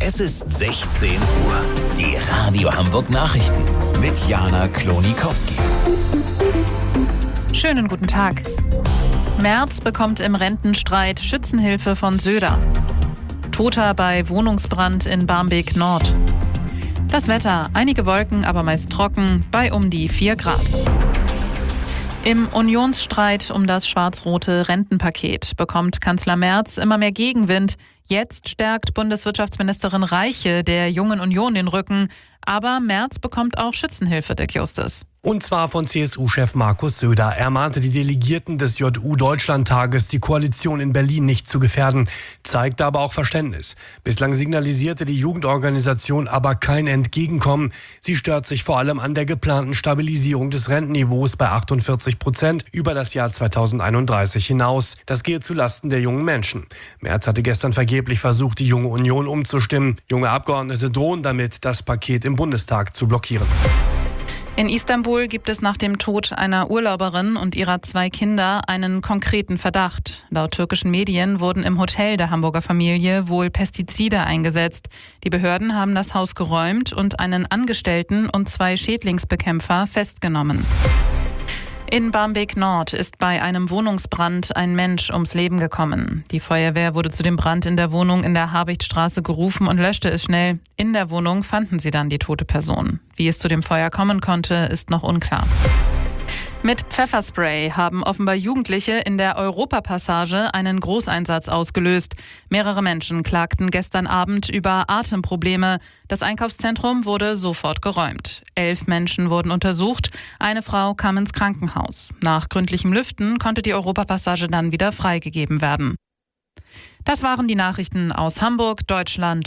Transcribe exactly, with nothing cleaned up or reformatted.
Es ist sechzehn Uhr. Die Radio Hamburg Nachrichten mit Jana Klonikowski. Schönen guten Tag. Merz bekommt im Rentenstreit Schützenhilfe von Söder. Toter bei Wohnungsbrand in Barmbek Nord. Das Wetter, einige Wolken, aber meist trocken, bei um die vier Grad. Im Unionsstreit um das schwarz-rote Rentenpaket bekommt Kanzler Merz immer mehr Gegenwind. Jetzt stärkt Bundeswirtschaftsministerin Reiche der Jungen Union den Rücken. Aber Merz bekommt auch Schützenhilfe, Dirk Justus. Und zwar von C S U-Chef Markus Söder. Er mahnte die Delegierten des J U-Deutschlandtages, die Koalition in Berlin nicht zu gefährden, zeigte aber auch Verständnis. Bislang signalisierte die Jugendorganisation aber kein Entgegenkommen. Sie stört sich vor allem an der geplanten Stabilisierung des Rentenniveaus bei achtundvierzig Prozent über das Jahr zweitausendeinunddreißig hinaus. Das gehe zulasten der jungen Menschen. Merz hatte gestern vergeblich versucht, die Junge Union umzustimmen. Junge Abgeordnete drohen damit, das Paket im Bundestag zu blockieren. In Istanbul gibt es nach dem Tod einer Urlauberin und ihrer zwei Kinder einen konkreten Verdacht. Laut türkischen Medien wurden im Hotel der Hamburger Familie wohl Pestizide eingesetzt. Die Behörden haben das Haus geräumt und einen Angestellten und zwei Schädlingsbekämpfer festgenommen. In Barmbek Nord ist bei einem Wohnungsbrand ein Mensch ums Leben gekommen. Die Feuerwehr wurde zu dem Brand in der Wohnung in der Habichtstraße gerufen und löschte es schnell. In der Wohnung fanden sie dann die tote Person. Wie es zu dem Feuer kommen konnte, ist noch unklar. Mit Pfefferspray haben offenbar Jugendliche in der Europapassage einen Großeinsatz ausgelöst. Mehrere Menschen klagten gestern Abend über Atemprobleme. Das Einkaufszentrum wurde sofort geräumt. Elf Menschen wurden untersucht. Eine Frau kam ins Krankenhaus. Nach gründlichem Lüften konnte die Europapassage dann wieder freigegeben werden. Das waren die Nachrichten aus Hamburg, Deutschland